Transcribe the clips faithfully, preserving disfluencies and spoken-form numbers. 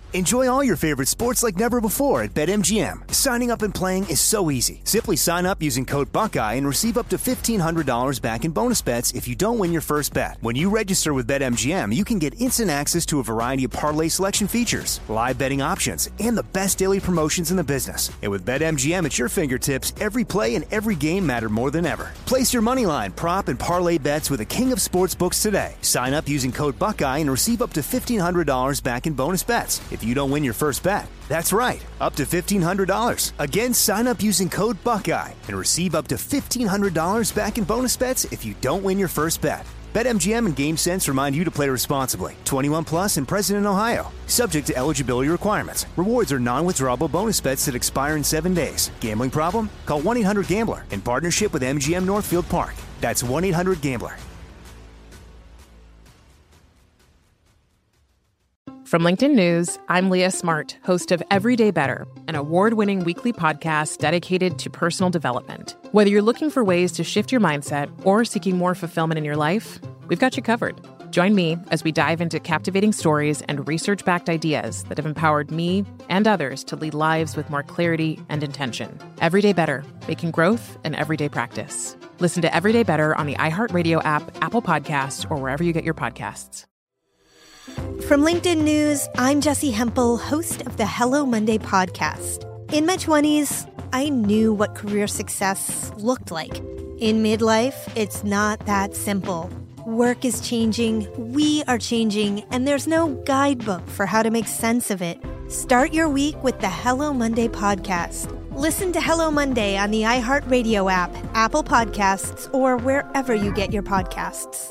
Enjoy all your favorite sports like never before at BetMGM. Signing up and playing is so easy. Simply sign up using code Buckeye and receive up to fifteen hundred dollars back in bonus bets if you don't win your first bet. When you register with BetMGM, you can get instant access to a variety of parlay selection features, live betting options, and the best daily promotions in the business. And with BetMGM at your fingertips, every play and every game matter more than ever. Place your moneyline, prop, and parlay bets with the king of sportsbooks today. Sign up using code Buckeye and receive up to fifteen hundred dollars back in bonus bets if you don't win your first bet. That's right, up to fifteen hundred dollars. Again, sign up using code Buckeye and receive up to fifteen hundred dollars back in bonus bets if you don't win your first bet. BetMGM and GameSense remind you to play responsibly. twenty-one plus and present in Ohio. Subject to eligibility requirements. Rewards are non-withdrawable bonus bets that expire in seven days. Gambling problem? Call one eight hundred gambler in partnership with M G M Northfield Park. That's one eight hundred gambler. From LinkedIn News, I'm Leah Smart, host of Everyday Better, an award-winning weekly podcast dedicated to personal development. Whether you're looking for ways to shift your mindset or seeking more fulfillment in your life, we've got you covered. Join me as we dive into captivating stories and research-backed ideas that have empowered me and others to lead lives with more clarity and intention. Everyday Better, making growth an everyday practice. Listen to Everyday Better on the iHeartRadio app, Apple Podcasts, or wherever you get your podcasts. From LinkedIn News, I'm Jessie Hempel, host of the Hello Monday podcast. In my twenties, I knew what career success looked like. In midlife, it's not that simple. Work is changing, we are changing, and there's no guidebook for how to make sense of it. Start your week with the Hello Monday podcast. Listen to Hello Monday on the iHeartRadio app, Apple Podcasts, or wherever you get your podcasts.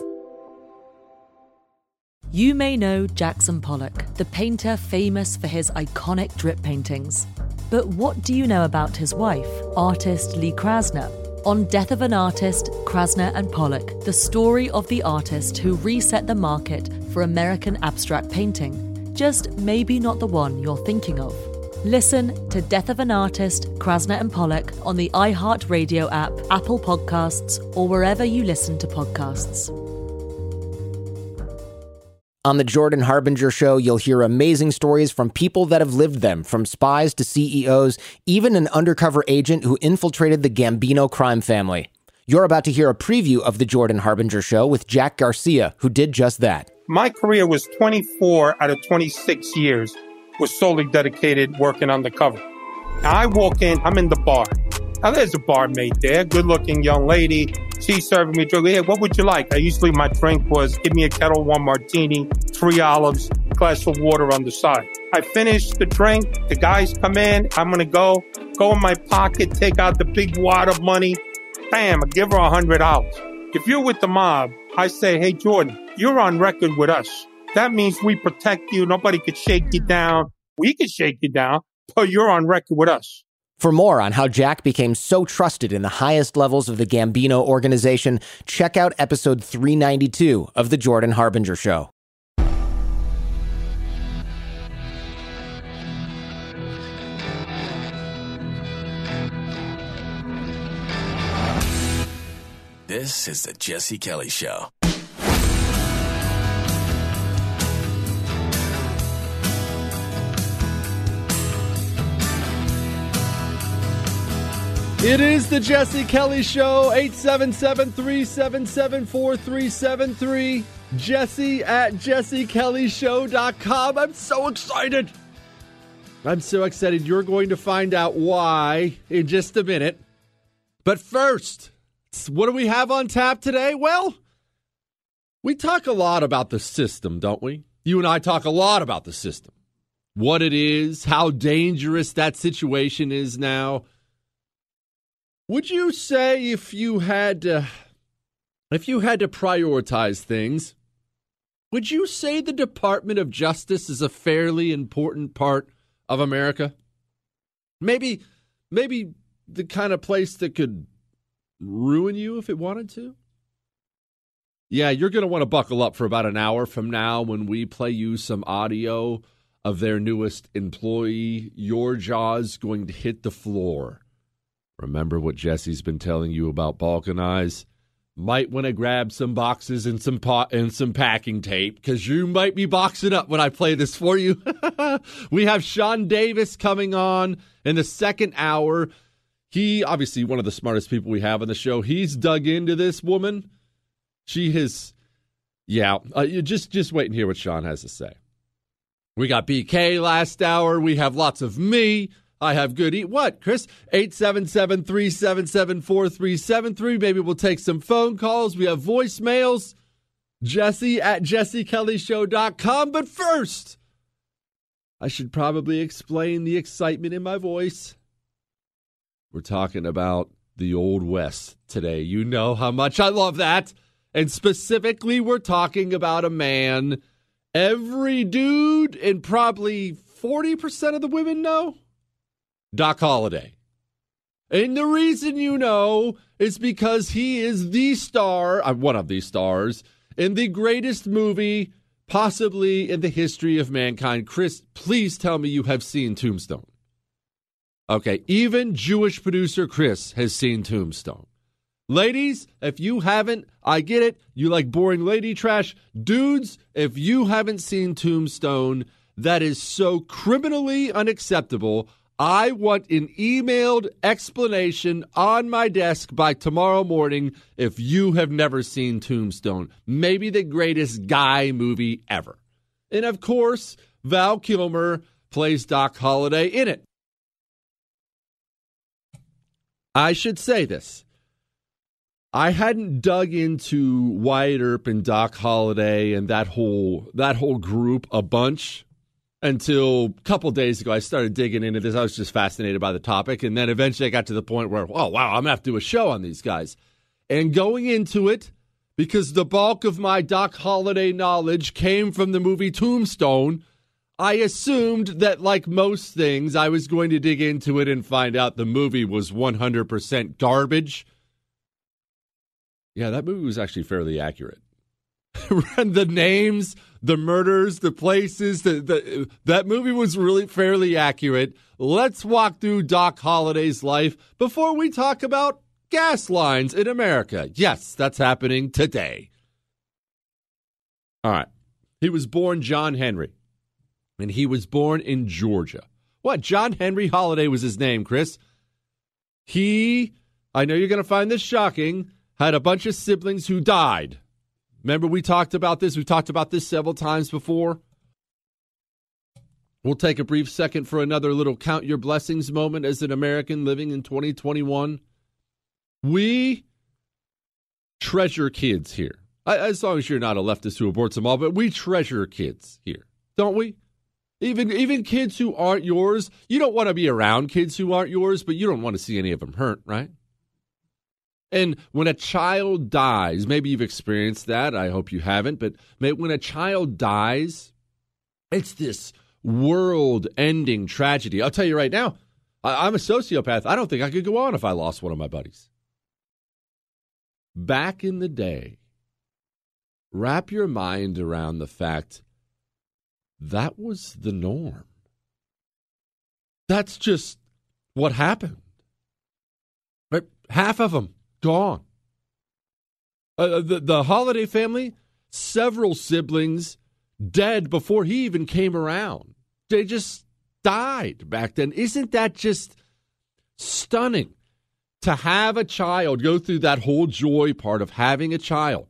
You may know Jackson Pollock, the painter famous for his iconic drip paintings. But what do you know about his wife, artist Lee Krasner? On Death of an Artist, Krasner and Pollock, the story of the artist who reset the market for American abstract painting. Just maybe not the one you're thinking of. Listen to Death of an Artist, Krasner and Pollock on the iHeartRadio app, Apple Podcasts, or wherever you listen to podcasts. On the Jordan Harbinger Show, you'll hear amazing stories from people that have lived them, from spies to C E Os, even an undercover agent who infiltrated the Gambino crime family. You're about to hear a preview of the Jordan Harbinger Show with Jack Garcia, who did just that. My career was twenty-four out of twenty-six years was solely dedicated working undercover. Now I walk in, I'm in the bar. Now there's a barmaid there, good-looking young lady. She's serving me a drink. Hey, what would you like? I usually, my drink was give me a Kettle One martini, three olives, glass of water on the side. I finish the drink. The guys come in. I'm going to go, go in my pocket, take out the big wad of money. Bam, I give her one hundred dollars. If you're with the mob, I say, hey, Jordan, you're on record with us. That means we protect you. Nobody could shake you down. We could shake you down, but you're on record with us. For more on how Jack became so trusted in the highest levels of the Gambino organization, check out episode three ninety-two of The Jordan Harbinger Show. This is The Jesse Kelly Show. It is the Jesse Kelly Show, eight seven seven, three seven seven, four three seven three, Jesse at jesse kelly show dot com. I'm so excited. I'm so excited. You're going to find out why in just a minute. But first, what do we have on tap today? Well, we talk a lot about the system, don't we? You and I talk a lot about the system. What it is, how dangerous that situation is now. Would you say if you had to, if you had to prioritize things, would you say the Department of Justice is a fairly important part of America? Maybe, maybe the kind of place that could ruin you if it wanted to? Yeah, you're going to want to buckle up for about an hour from now when we play you some audio of their newest employee. Your jaw's going to hit the floor. Remember what Jesse's been telling you about Balkanize? might want to grab some boxes and some pot and some packing tape because you might be boxing up when I play this for you. We have Sean Davis coming on in the second hour. He, obviously, one of the smartest people we have on the show. He's dug into this woman. She has, yeah, uh, you just, just wait and hear what Sean has to say. We got B K last hour. We have lots of me. I have good eat. What, Chris? eight seven seven, three seven seven, four three seven three. Maybe we'll take some phone calls. We have voicemails. Jesse at jesse kelly show dot com. But first, I should probably explain the excitement in my voice. We're talking about the Old West today. You know how much I love that. And specifically, we're talking about a man every dude and probably forty percent of the women know. Doc Holliday. And the reason you know is because he is the star, uh, one of the stars, in the greatest movie possibly in the history of mankind. Chris, please tell me you have seen Tombstone. Okay, even Jewish producer Chris has seen Tombstone. Ladies, if you haven't, I get it. You like boring lady trash. Dudes, if you haven't seen Tombstone, that is so criminally unacceptable. I want an emailed explanation on my desk by tomorrow morning if you have never seen Tombstone. Maybe the greatest guy movie ever. And of course, Val Kilmer plays Doc Holliday in it. I should say this. I hadn't dug into Wyatt Earp and Doc Holliday and that whole that whole group a bunch until a couple days ago. I started digging into this. I was just fascinated by the topic. And then eventually I got to the point where, oh, wow, I'm going to have to do a show on these guys. And going into it, because the bulk of my Doc Holliday knowledge came from the movie Tombstone, I assumed that, like most things, I was going to dig into it and find out the movie was one hundred percent garbage. Yeah, that movie was actually fairly accurate. The names, the murders, the places, the, the that movie was really fairly accurate. Let's walk through Doc Holliday's life before we talk about gas lines in America. Yes, that's happening today. All right. He was born John Henry, and he was born in Georgia. What? John Henry Holliday was his name, Chris. He, I know you're going to find this shocking, had a bunch of siblings who died. Remember, we talked about this. We've talked about this several times before. We'll take a brief second for another little count your blessings moment as an American living in twenty twenty-one. We treasure kids here. As long as you're not a leftist who aborts them all, but we treasure kids here, don't we? Even, even kids who aren't yours. You don't want to be around kids who aren't yours, but you don't want to see any of them hurt, right? And when a child dies, maybe you've experienced that. I hope you haven't. But when a child dies, it's this world-ending tragedy. I'll tell you right now, I'm a sociopath. I don't think I could go on if I lost one of my buddies. Back in the day, wrap your mind around the fact that was the norm. That's just what happened. But half of them gone. Uh, the, the Holliday family, several siblings dead before he even came around. They just died back then. Isn't that just stunning to have a child go through that whole joy part of having a child?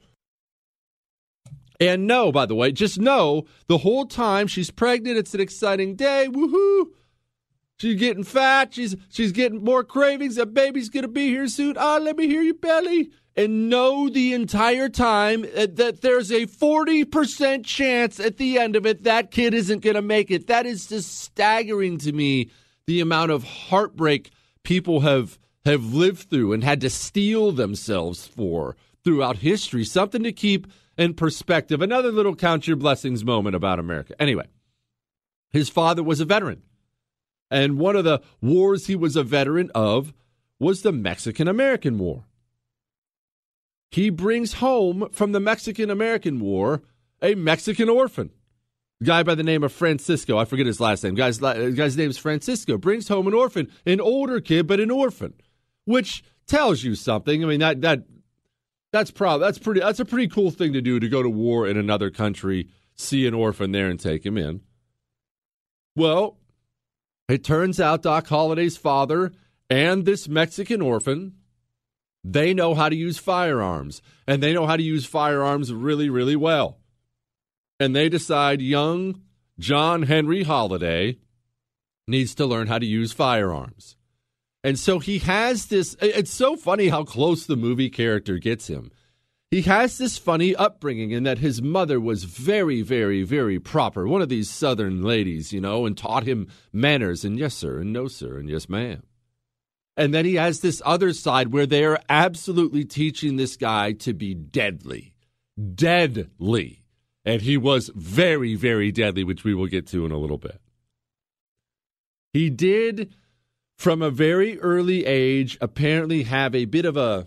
And know, by the way, just know the whole time she's pregnant, it's an exciting day. Woohoo! She's getting fat. She's she's getting more cravings. That baby's going to be here soon. Ah, let me hear your belly. And know the entire time that there's a forty percent chance at the end of it that kid isn't going to make it. That is just staggering to me, the amount of heartbreak people have, have lived through and had to steel themselves for throughout history. Something to keep in perspective. Another little count your blessings moment about America. Anyway, his father was a veteran. And one of the wars he was a veteran of was the Mexican-American War. He brings home from the Mexican-American War a Mexican orphan. A guy by the name of Francisco. I forget his last name. Guy's, guy's name is Francisco. Brings home an orphan. An older kid, but an orphan. Which tells you something. I mean, that, that That's prob- That's pretty. That's a pretty cool thing to do, to go to war in another country, see an orphan there, and take him in. Well, it turns out Doc Holliday's father and this Mexican orphan, they know how to use firearms, and they know how to use firearms really, really well. And they decide young John Henry Holliday needs to learn how to use firearms. And so he has this, it's so funny how close the movie character gets him. He has this funny upbringing in that his mother was very, very, very proper. One of these Southern ladies, you know, and taught him manners and yes, sir, and no, sir, and yes, ma'am. And then he has this other side where they are absolutely teaching this guy to be deadly. Deadly. And he was very, very deadly, which we will get to in a little bit. He did, from a very early age, apparently have a bit of a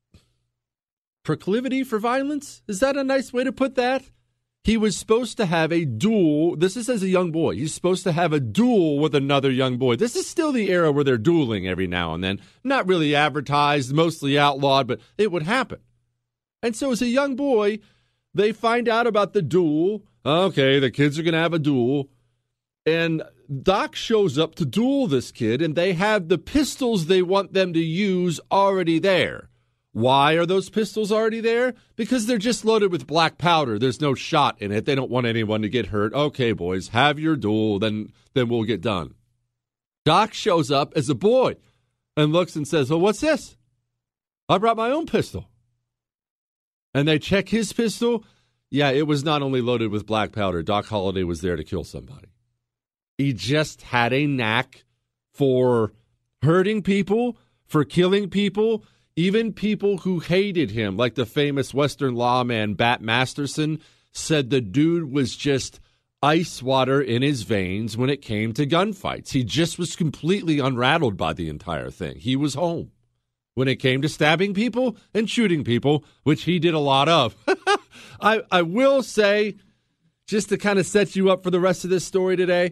proclivity for violence. Is that a nice way to put that? He was supposed to have a duel. This is as a young boy. He's supposed to have a duel with another young boy. This is still the era where they're dueling every now and then. Not really advertised, mostly outlawed, but it would happen. And so as a young boy, they find out about the duel. Okay, the kids are going to have a duel. And Doc shows up to duel this kid, and they have the pistols they want them to use already there. Why are those pistols already there? Because they're just loaded with black powder. There's no shot in it. They don't want anyone to get hurt. Okay, boys, have your duel, then, then we'll get done. Doc shows up as a boy and looks and says, well, what's this? I brought my own pistol. And they check his pistol. Yeah, it was not only loaded with black powder. Doc Holliday was there to kill somebody. He just had a knack for hurting people, for killing people, even people who hated him, like the famous Western lawman Bat Masterson, said the dude was just ice water in his veins when it came to gunfights. He just was completely unrattled by the entire thing. He was home when it came to stabbing people and shooting people, which he did a lot of. I, I will say, just to kind of set you up for the rest of this story today,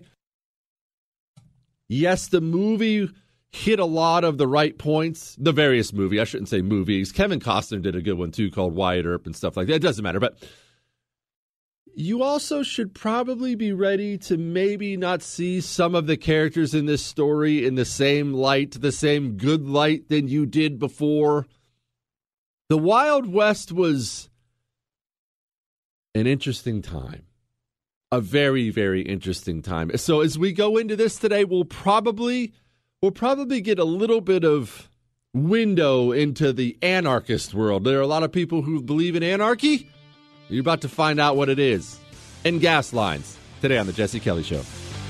yes, the movie hit a lot of the right points. The various movie, I shouldn't say movies. Kevin Costner did a good one too called Wyatt Earp and stuff like that. It doesn't matter, but you also should probably be ready to maybe not see some of the characters in this story in the same light, the same good light than you did before. The Wild West was an interesting time. A very, very interesting time. So as we go into this today, we'll probably we'll probably get a little bit of window into the anarchist world. There are a lot of people who believe in anarchy. You're about to find out what it is. And gas lines today on the Jesse Kelly Show.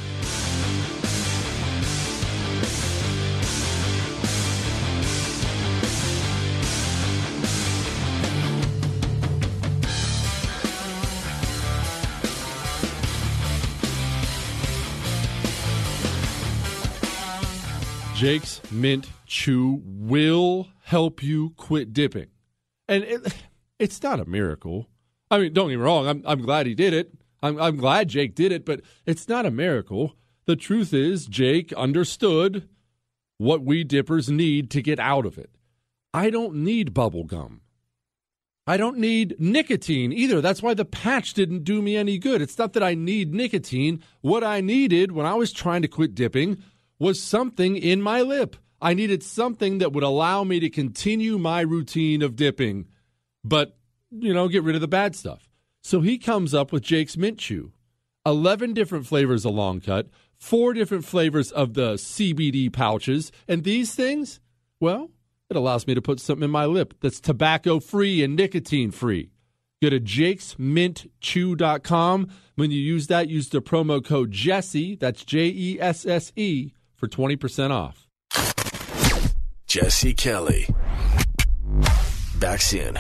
Jake's Mint Chew will help you quit dipping. And it, it's not a miracle. I mean, don't get me wrong. I'm, I'm glad he did it. I'm, I'm glad Jake did it, but it's not a miracle. The truth is, Jake understood what we dippers need to get out of it. I don't need bubble gum. I don't need nicotine either. That's why the patch didn't do me any good. It's not that I need nicotine. What I needed when I was trying to quit dipping was something in my lip. I needed something that would allow me to continue my routine of dipping, but, you know, get rid of the bad stuff. So he comes up with Jake's Mint Chew. eleven different flavors of long cut, four different flavors of the C B D pouches, and these things, well, it allows me to put something in my lip that's tobacco-free and nicotine-free. Go to jakes mint chew dot com. When you use that, use the promo code Jesse, that's J E S S E, for twenty percent off. Jesse Kelly. Back soon.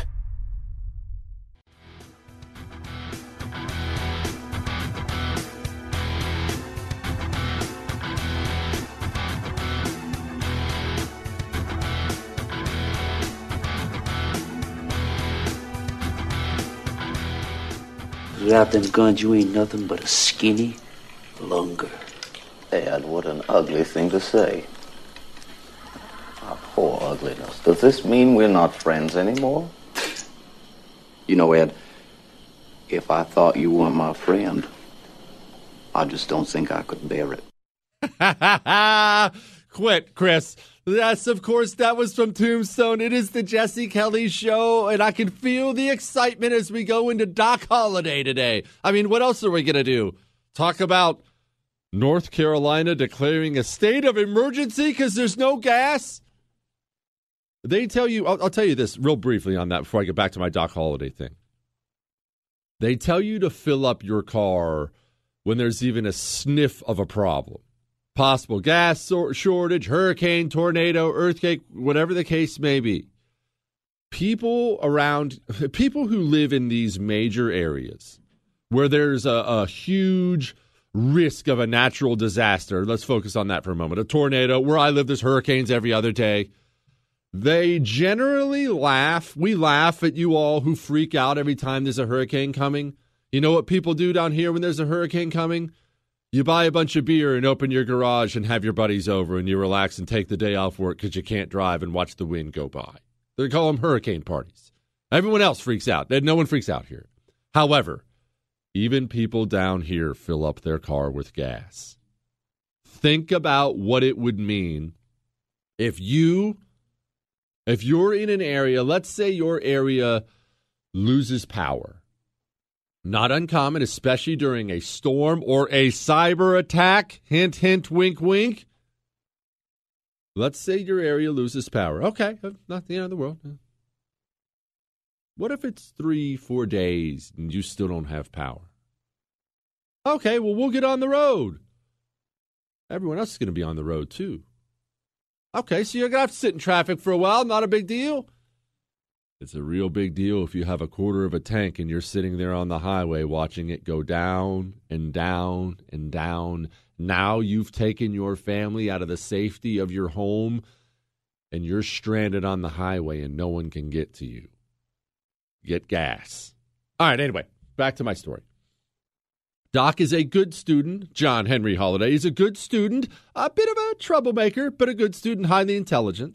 Without them guns, you ain't nothing but a skinny lunger. Dad, what an ugly thing to say. Our poor ugliness. Does this mean we're not friends anymore? You know, Ed, if I thought you weren't my friend, I just don't think I could bear it. Quit, Chris. Yes, of course, that was from Tombstone. It is the Jesse Kelly Show, and I can feel the excitement as we go into Doc Holliday today. I mean, what else are we going to do? Talk about North Carolina declaring a state of emergency because there's no gas? They tell you, I'll, I'll tell you this real briefly on that before I get back to my Doc Holliday thing. They tell you to fill up your car when there's even a sniff of a problem. Possible gas shortage, hurricane, tornado, earthquake, whatever the case may be. People around, people who live in these major areas where there's a, a huge risk of a natural disaster. Let's focus on that for a moment. A tornado. Where I live, there's hurricanes every other day. They generally laugh. We laugh at you all who freak out every time there's a hurricane coming. You know what people do down here when there's a hurricane coming? You buy a bunch of beer and open your garage and have your buddies over and you relax and take the day off work because you can't drive and watch the wind go by. They call them hurricane parties. Everyone else freaks out. No one freaks out here. However, even people down here fill up their car with gas. Think about what it would mean if you, if you're in an area, let's say your area loses power. Not uncommon, especially during a storm or a cyber attack. Hint, hint, wink, wink. Let's say your area loses power. Okay, not the end of the world. What if it's three, four days and you still don't have power? Okay, well, we'll get on the road. Everyone else is going to be on the road, too. Okay, so you're going to have to sit in traffic for a while. Not a big deal. It's a real big deal if you have a quarter of a tank and you're sitting there on the highway watching it go down and down and down. Now you've taken your family out of the safety of your home and you're stranded on the highway and no one can get to you. Get gas. All right, anyway, back to my story. Doc is a good student. John Henry Holliday is a good student, a bit of a troublemaker, but a good student, highly intelligent.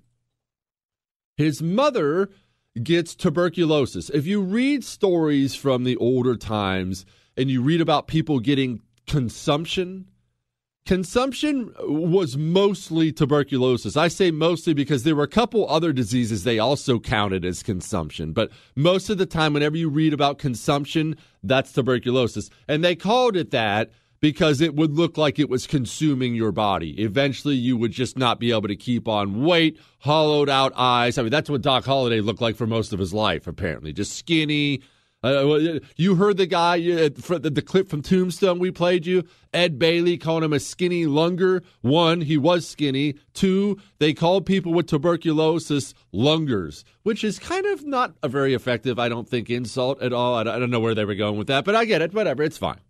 His mother gets tuberculosis. If you read stories from the older times and you read about people getting consumption, consumption was mostly tuberculosis. I say mostly because there were a couple other diseases they also counted as consumption. But most of the time, whenever you read about consumption, that's tuberculosis. And they called it that because it would look like it was consuming your body. Eventually, you would just not be able to keep on weight, hollowed out eyes. I mean, that's what Doc Holliday looked like for most of his life, apparently. Just skinny. Uh, you heard the guy, uh, the, the clip from Tombstone we played you, Ed Bailey calling him a skinny lunger. One, he was skinny. Two, they called people with tuberculosis lungers, which is kind of not a very effective, I don't think, insult at all. I don't know where they were going with that, but I get it. Whatever, it's fine.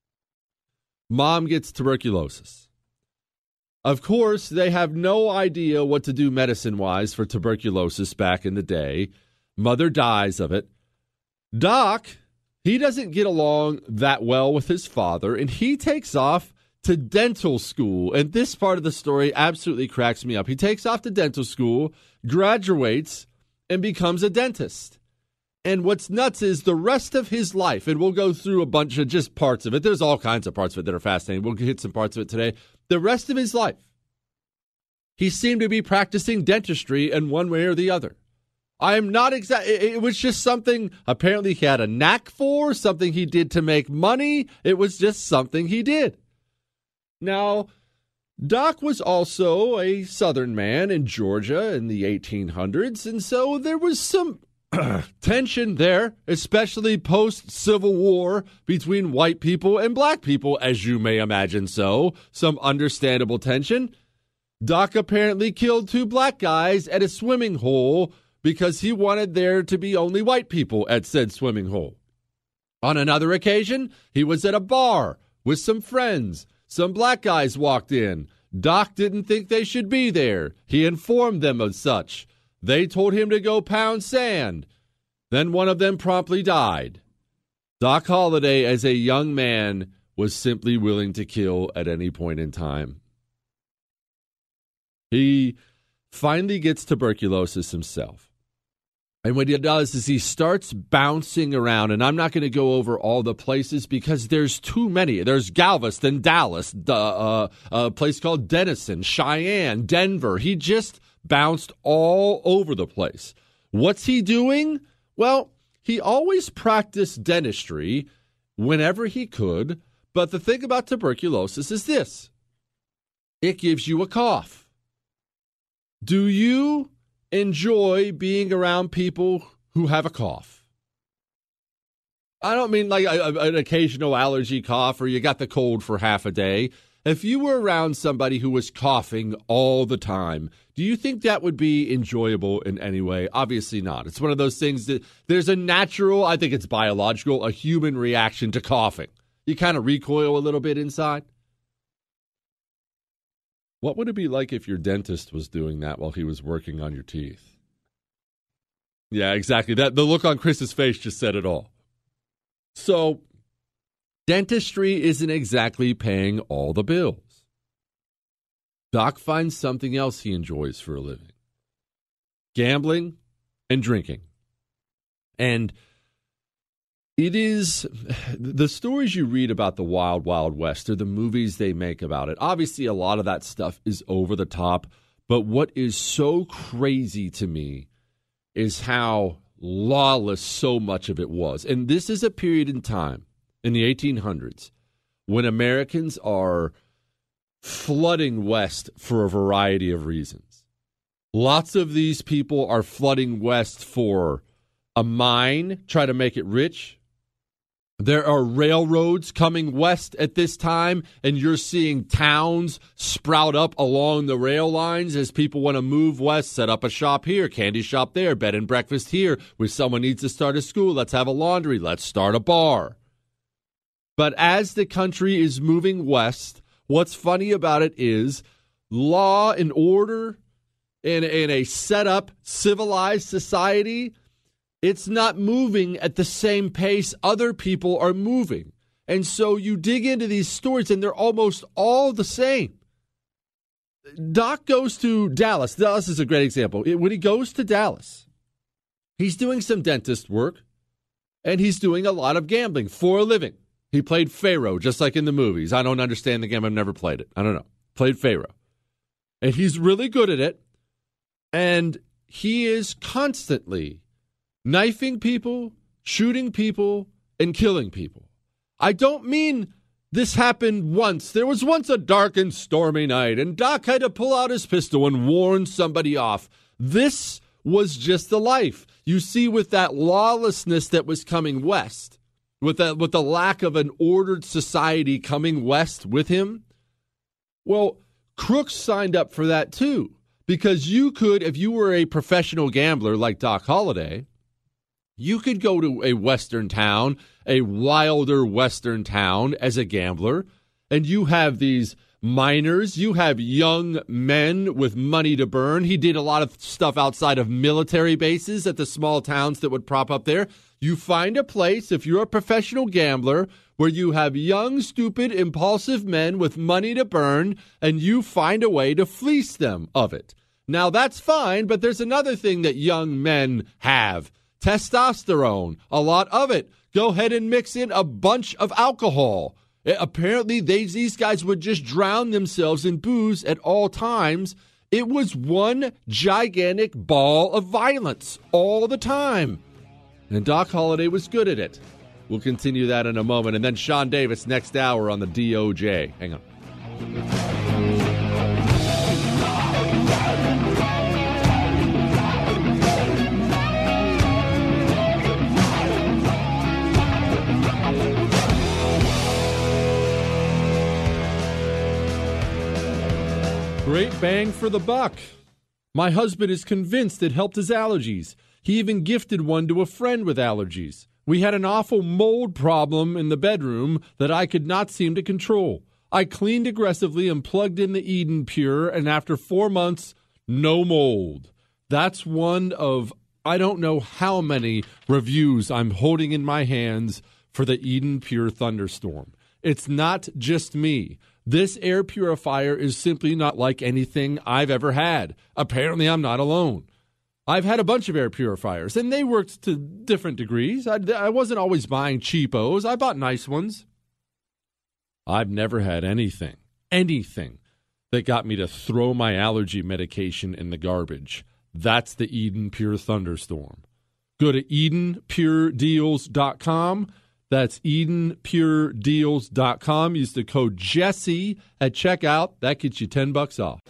Mom gets tuberculosis. Of course, they have no idea what to do medicine-wise for tuberculosis back in the day. Mother dies of it. Doc, he doesn't get along that well with his father, and he takes off to dental school. And this part of the story absolutely cracks me up. He takes off to dental school, graduates, and becomes a dentist. And what's nuts is the rest of his life, and we'll go through a bunch of just parts of it. There's all kinds of parts of it that are fascinating. We'll hit some parts of it today. The rest of his life, he seemed to be practicing dentistry in one way or the other. I am not exact. It was just something apparently he had a knack for, something he did to make money. It was just something he did. Now, Doc was also a Southern man in Georgia in the eighteen hundreds, and so there was some tension there, especially post-Civil War between white people and black people, as you may imagine so. Some understandable tension. Doc apparently killed two black guys at a swimming hole because he wanted there to be only white people at said swimming hole. On another occasion, he was at a bar with some friends. Some black guys walked in. Doc didn't think they should be there. He informed them of such. They told him to go pound sand. Then one of them promptly died. Doc Holliday, as a young man, was simply willing to kill at any point in time. He finally gets tuberculosis himself. And what he does is he starts bouncing around, and I'm not going to go over all the places because there's too many. There's Galveston, Dallas, the, uh, a place called Denison, Cheyenne, Denver. He just bounced all over the place. What's he doing? Well, he always practiced dentistry whenever he could, but the thing about tuberculosis is this. It gives you a cough. Do you enjoy being around people who have a cough? I don't mean like a, a, an occasional allergy cough or you got the cold for half a day. If you were around somebody who was coughing all the time, do you think that would be enjoyable in any way? Obviously not. It's one of those things that there's a natural, I think it's biological, a human reaction to coughing. You kind of recoil a little bit inside. What would it be like if your dentist was doing that while he was working on your teeth? Yeah, exactly. That the look on Chris's face just said it all. So, dentistry isn't exactly paying all the bills. Doc finds something else he enjoys for a living. Gambling and drinking. And it is, the stories you read about the Wild Wild West or the movies they make about it, obviously a lot of that stuff is over the top, but what is so crazy to me is how lawless so much of it was. And this is a period in time, in the eighteen hundreds, when Americans are flooding west for a variety of reasons. Lots of these people are flooding west for a mine, try to make it rich. There are railroads coming west at this time, and you're seeing towns sprout up along the rail lines as people want to move west, set up a shop here, candy shop there, bed and breakfast here. Where someone needs to start a school, let's have a laundry, let's start a bar. But as the country is moving west, what's funny about it is law and order in, in a set-up, civilized society, it's not moving at the same pace other people are moving. And so you dig into these stories, and they're almost all the same. Doc goes to Dallas. Dallas is a great example. When he goes to Dallas, he's doing some dentist work, and he's doing a lot of gambling for a living. He played Pharaoh, just like in the movies. I don't understand the game. I've never played it. I don't know. Played Pharaoh. And he's really good at it. And he is constantly knifing people, shooting people, and killing people. I don't mean this happened once. There was once a dark and stormy night, and Doc had to pull out his pistol and warn somebody off. This was just the life. You see, with that lawlessness that was coming west, with that, with the lack of an ordered society coming west with him, well, crooks signed up for that too. Because you could, if you were a professional gambler like Doc Holliday, you could go to a western town, a wilder western town as a gambler, and you have these miners, you have young men with money to burn. He did a lot of stuff outside of military bases at the small towns that would prop up there. You find a place, if you're a professional gambler, where you have young, stupid, impulsive men with money to burn, and you find a way to fleece them of it. Now, that's fine, but there's another thing that young men have. Testosterone, a lot of it. Go ahead and mix in a bunch of alcohol. It, apparently, they, these guys would just drown themselves in booze at all times. It was one gigantic ball of violence all the time. And Doc Holliday was good at it. We'll continue that in a moment. And then Sean Davis next hour on the D O J. Hang on. Great bang for the buck. My husband is convinced it helped his allergies. He even gifted one to a friend with allergies. We had an awful mold problem in the bedroom that I could not seem to control. I cleaned aggressively and plugged in the Eden Pure, and after four months, no mold. That's one of, I don't know how many reviews I'm holding in my hands for the Eden Pure Thunderstorm. It's not just me. This air purifier is simply not like anything I've ever had. Apparently, I'm not alone. I've had a bunch of air purifiers, and they worked to different degrees. I, I wasn't always buying cheapos. I bought nice ones. I've never had anything, anything that got me to throw my allergy medication in the garbage. That's the Eden Pure Thunderstorm. Go to Eden Pure Deals dot com. That's Eden Pure Deals dot com. Use the code Jesse at checkout. That gets you ten bucks off.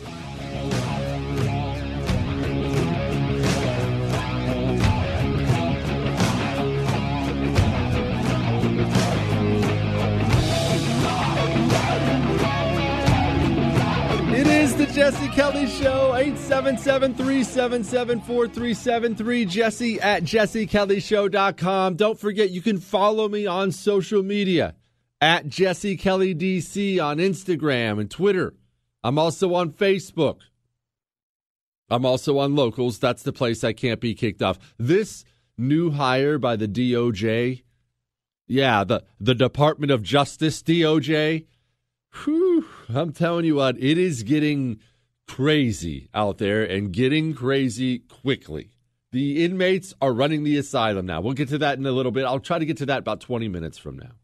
It is the Jesse Kelly Show, eight seven seven, three seven seven, four three seven three, Jesse at Jesse Kelly Show dot com. Don't forget, you can follow me on social media at Jesse Kelly D C on Instagram and Twitter. I'm also on Facebook. I'm also on Locals. That's the place I can't be kicked off. This new hire by the D O J, yeah, the, the Department of Justice, D O J, whew, I'm telling you what, it is getting crazy out there and getting crazy quickly. The inmates are running the asylum now. We'll get to that in a little bit. I'll try to get to that about twenty minutes from now.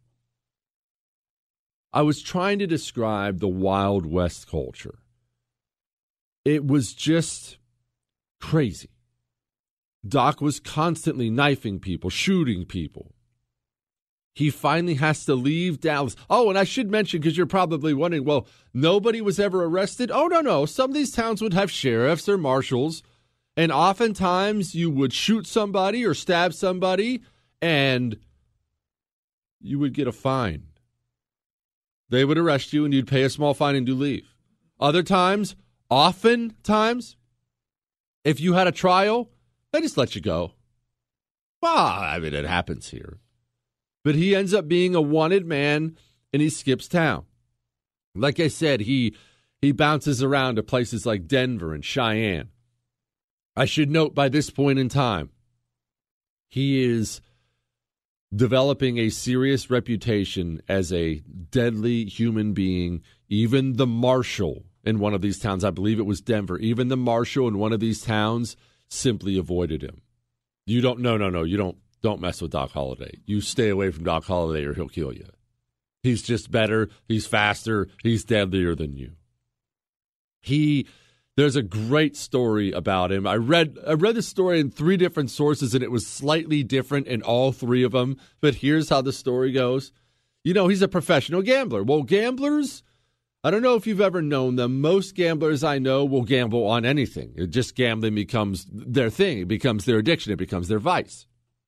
I was trying to describe the Wild West culture. It was just crazy. Doc was constantly knifing people, shooting people. He finally has to leave Dallas. Oh, and I should mention, because you're probably wondering, well, nobody was ever arrested? Oh, no, no. Some of these towns would have sheriffs or marshals, and oftentimes you would shoot somebody or stab somebody, and you would get a fine. They would arrest you, and you'd pay a small fine and you leave. Other times, oftentimes, if you had a trial, they just let you go. Well, I mean, it happens here. But he ends up being a wanted man, and he skips town. Like I said, he he bounces around to places like Denver and Cheyenne. I should note by this point in time, he is developing a serious reputation as a deadly human being. Even the marshal in one of these towns, I believe it was Denver, even the marshal in one of these towns simply avoided him. You don't, no, no, no, you don't. Don't mess with Doc Holliday. You stay away from Doc Holliday or he'll kill you. He's just better. He's faster. He's deadlier than you. He, there's a great story about him. I read I read the story in three different sources, and it was slightly different in all three of them. But here's how the story goes. You know, he's a professional gambler. Well, gamblers, I don't know if you've ever known them. Most gamblers I know will gamble on anything. It just gambling becomes their thing. It becomes their addiction. It becomes their vice.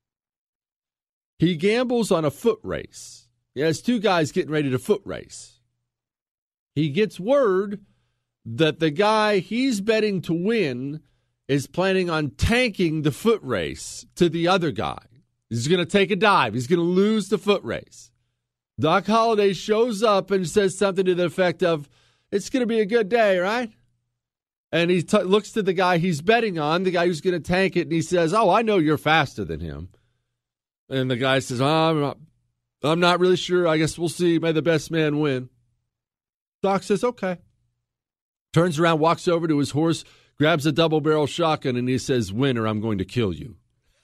He gambles on a foot race. He has two guys getting ready to foot race. He gets word that the guy he's betting to win is planning on tanking the foot race to the other guy. He's going to take a dive. He's going to lose the foot race. Doc Holliday shows up and says something to the effect of, it's going to be a good day, right? And he t- looks to the guy he's betting on, the guy who's going to tank it, and he says, oh, I know you're faster than him. And the guy says, oh, I'm not, I'm not really sure. I guess we'll see. May the best man win. Doc says, okay. Turns around, walks over to his horse, grabs a double-barrel shotgun, and he says, win or I'm going to kill you.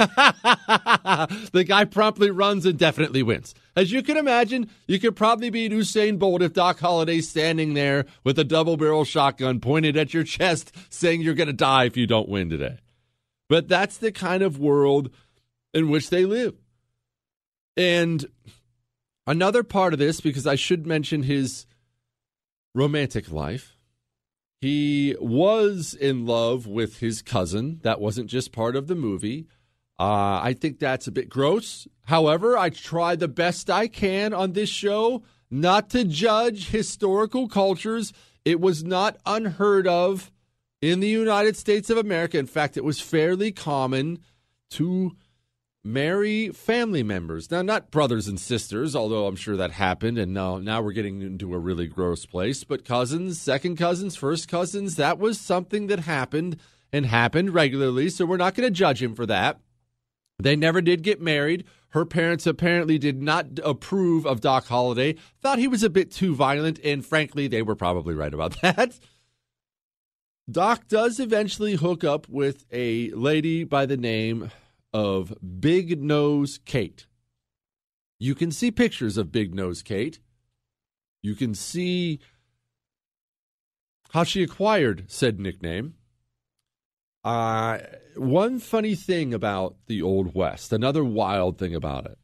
The guy promptly runs and definitely wins. As you can imagine, you could probably beat Usain Bolt if Doc Holliday's standing there with a double-barrel shotgun pointed at your chest saying you're going to die if you don't win today. But that's the kind of world in which they live. And another part of this, because I should mention his romantic life, he was in love with his cousin. That wasn't just part of the movie. Uh, I think that's a bit gross. However, I try the best I can on this show not to judge historical cultures. It was not unheard of in the United States of America. In fact, it was fairly common to marry family members. Now, not brothers and sisters, although I'm sure that happened, and now, now we're getting into a really gross place, but cousins, second cousins, first cousins, that was something that happened and happened regularly, so we're not going to judge him for that. They never did get married. Her parents apparently did not approve of Doc Holliday, thought he was a bit too violent, and frankly, they were probably right about that. Doc does eventually hook up with a lady by the name of Big Nose Kate. You can see pictures of Big Nose Kate. You can see how she acquired said nickname. Uh, one funny thing about the Old West, another wild thing about it.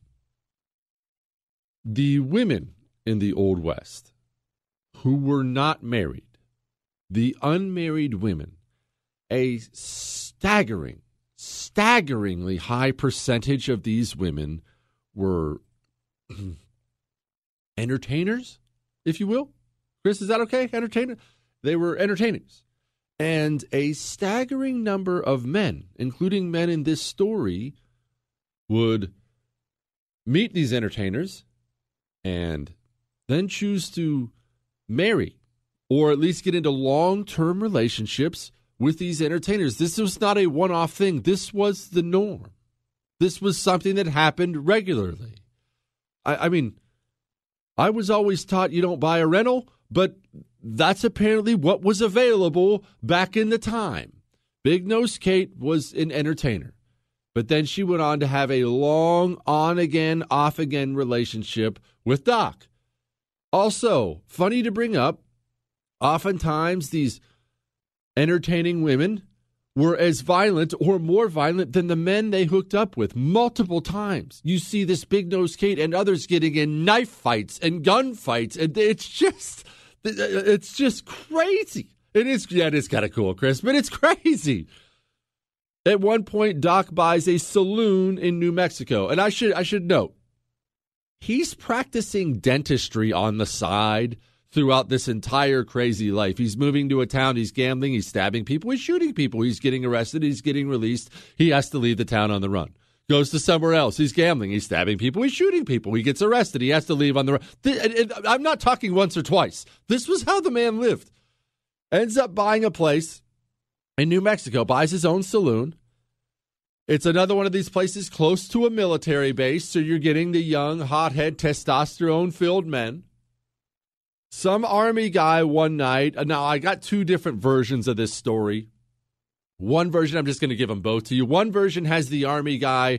The women in the Old West who were not married, the unmarried women, a staggering, staggeringly high percentage of these women were entertainers, if you will. Chris, is that okay? Entertainer? They were entertainers. And a staggering number of men, including men in this story, would meet these entertainers and then choose to marry or at least get into long-term relationships with these entertainers. This was not a one-off thing. This was the norm. This was something that happened regularly. I, I mean, I was always taught you don't buy a rental, but that's apparently what was available back in the time. Big Nose Kate was an entertainer, but then she went on to have a long on-again, off-again relationship with Doc. Also, funny to bring up, oftentimes these entertaining women were as violent or more violent than the men they hooked up with multiple times. You see this Big Nose Kate and others getting in knife fights and gun fights, and it's just, it's just crazy. It is, yeah, it is kind of cool, Chris, but it's crazy. At one point, Doc buys a saloon in New Mexico, and I should I should note, he's practicing dentistry on the side throughout this entire crazy life. He's moving to a town, he's gambling, he's stabbing people, he's shooting people, he's getting arrested, he's getting released. He has to leave the town on the run. Goes to somewhere else, he's gambling, he's stabbing people, he's shooting people, he gets arrested, he has to leave on the run. I'm not talking once or twice. This was how the man lived. Ends up buying a place in New Mexico, buys his own saloon. It's another one of these places close to a military base, so you're getting the young, hothead, testosterone-filled men. Some army guy one night, now I got two different versions of this story. One version, I'm just going to give them both to you. One version has the army guy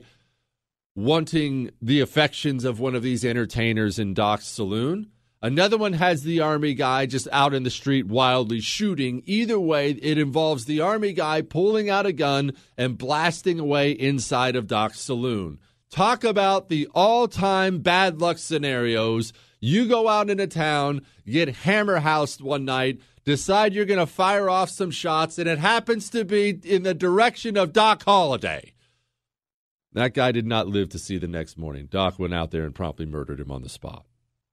wanting the affections of one of these entertainers in Doc's saloon. Another one has the army guy just out in the street wildly shooting. Either way, it involves the army guy pulling out a gun and blasting away inside of Doc's saloon. Talk about the all-time bad luck scenarios. You go out into town, get hammer-housed one night, decide you're going to fire off some shots, and it happens to be in the direction of Doc Holliday. That guy did not live to see the next morning. Doc went out there and promptly murdered him on the spot.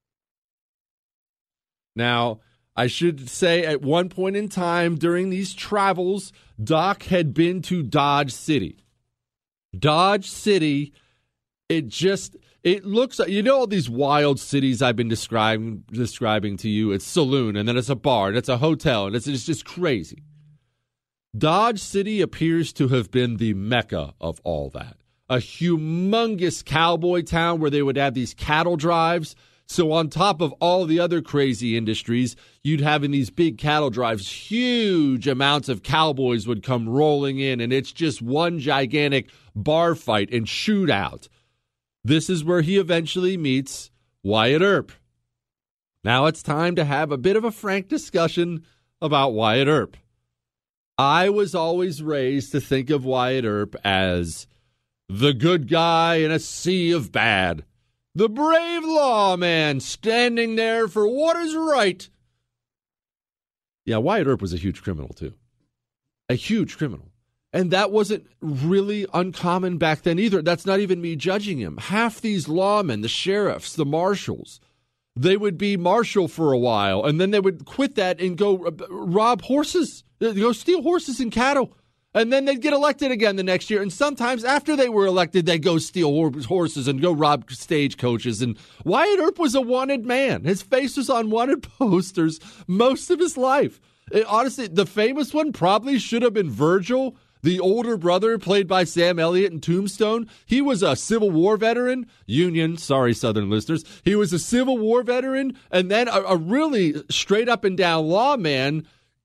Now, I should say at one point in time during these travels, Doc had been to Dodge City. Dodge City, it just, it looks like, you know all these wild cities I've been describing describing to you? It's saloon, and then it's a bar, and it's a hotel, and it's, it's just crazy. Dodge City appears to have been the mecca of all that. A humongous cowboy town where they would have these cattle drives. So on top of all the other crazy industries, you'd have in these big cattle drives, huge amounts of cowboys would come rolling in, and it's just one gigantic bar fight and shootout. This is where he eventually meets Wyatt Earp. Now it's time to have a bit of a frank discussion about Wyatt Earp. I was always raised to think of Wyatt Earp as the good guy in a sea of bad. The brave lawman standing there for what is right. Yeah, Wyatt Earp was a huge criminal, too. A huge criminal. And that wasn't really uncommon back then either. That's not even me judging him. Half these lawmen, the sheriffs, the marshals, they would be marshal for a while, and then they would quit that and go rob horses, go steal horses and cattle. And then they'd get elected again the next year. And sometimes after they were elected, they'd go steal horses and go rob stagecoaches. And Wyatt Earp was a wanted man. His face was on wanted posters most of his life. It, honestly, the famous one probably should have been Virgil, the older brother played by Sam Elliott in Tombstone. He was a Civil War veteran. Union, sorry, Southern listeners. He was a Civil War veteran and then a, a really straight up and down lawman.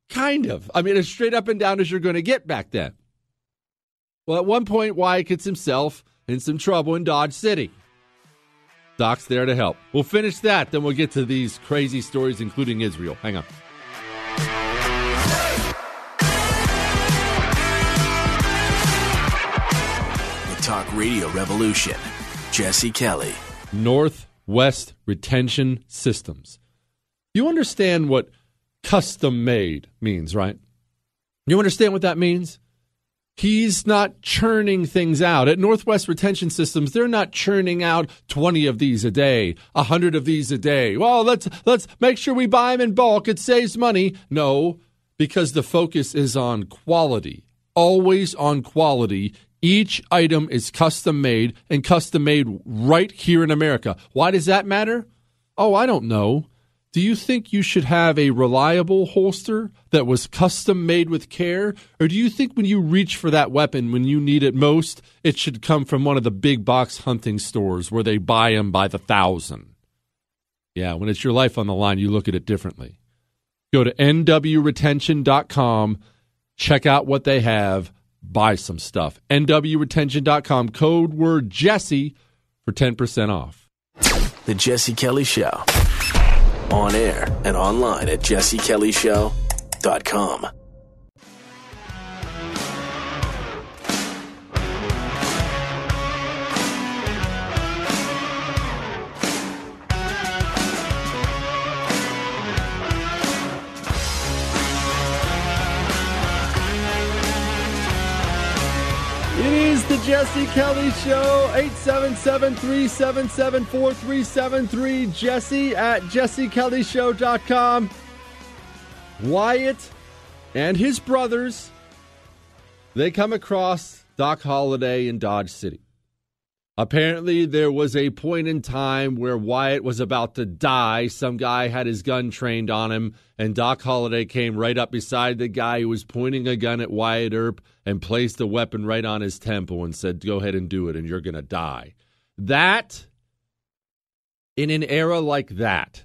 Kind of. I mean, as straight up and down as you're going to get back then. Well, at one point, Wyatt gets himself in some trouble in Dodge City. Doc's there to help. We'll finish that, then we'll get to these crazy stories, including Israel. Hang on. The Talk Radio Revolution. Jesse Kelly. Northwest Retention Systems. You understand what custom made means, right? You understand what that means? He's not churning things out. At Northwest Retention Systems, they're not churning out twenty of these a day, one hundred of these a day. Well, let's let's make sure we buy them in bulk. It saves money. No, because the focus is on quality. Always on quality. Each item is custom made and custom made right here in America. Why does that matter? Oh, I don't know. Do you think you should have a reliable holster that was custom made with care? Or do you think when you reach for that weapon, when you need it most, it should come from one of the big box hunting stores where they buy them by the thousand? Yeah, when it's your life on the line, you look at it differently. Go to N W retention dot com, check out what they have, buy some stuff. N W retention dot com, code word Jesse for ten percent off. The Jesse Kelly Show. On air and online at jesse kelly show dot com. It is the Jesse Kelly Show, eight seven seven, three seven seven, four three seven three, Jesse at jesse kelly show dot com. Wyatt and his brothers, they come across Doc Holliday in Dodge City. Apparently, there was a point in time where Wyatt was about to die. Some guy had his gun trained on him, and Doc Holliday came right up beside the guy who was pointing a gun at Wyatt Earp and placed the weapon right on his temple and said, go ahead and do it, and you're going to die. That, in an era like that,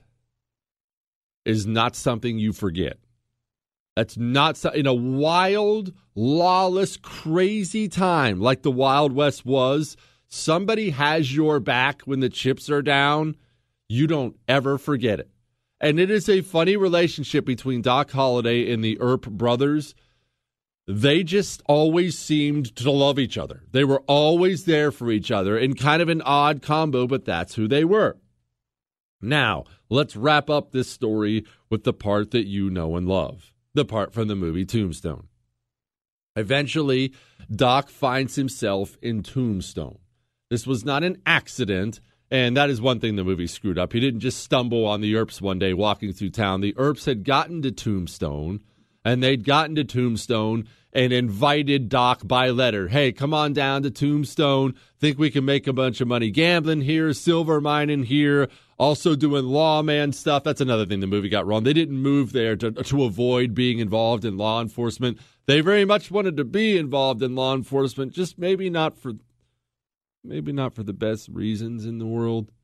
is not something you forget. That's not so, in a wild, lawless, crazy time like the Wild West was. Somebody has your back when the chips are down. You don't ever forget it. And it is a funny relationship between Doc Holliday and the Earp brothers. They just always seemed to love each other. They were always there for each other in kind of an odd combo, but that's who they were. Now, let's wrap up this story with the part that you know and love, the part from the movie Tombstone. Eventually, Doc finds himself in Tombstone. This was not an accident, and that is one thing the movie screwed up. He didn't just stumble on the Earps one day walking through town. The Earps had gotten to Tombstone, and they'd gotten to Tombstone and invited Doc by letter. Hey, come on down to Tombstone. Think we can make a bunch of money gambling here, silver mining here, also doing lawman stuff. That's another thing the movie got wrong. They didn't move there to, to avoid being involved in law enforcement. They very much wanted to be involved in law enforcement, just maybe not for... Maybe not for the best reasons in the world.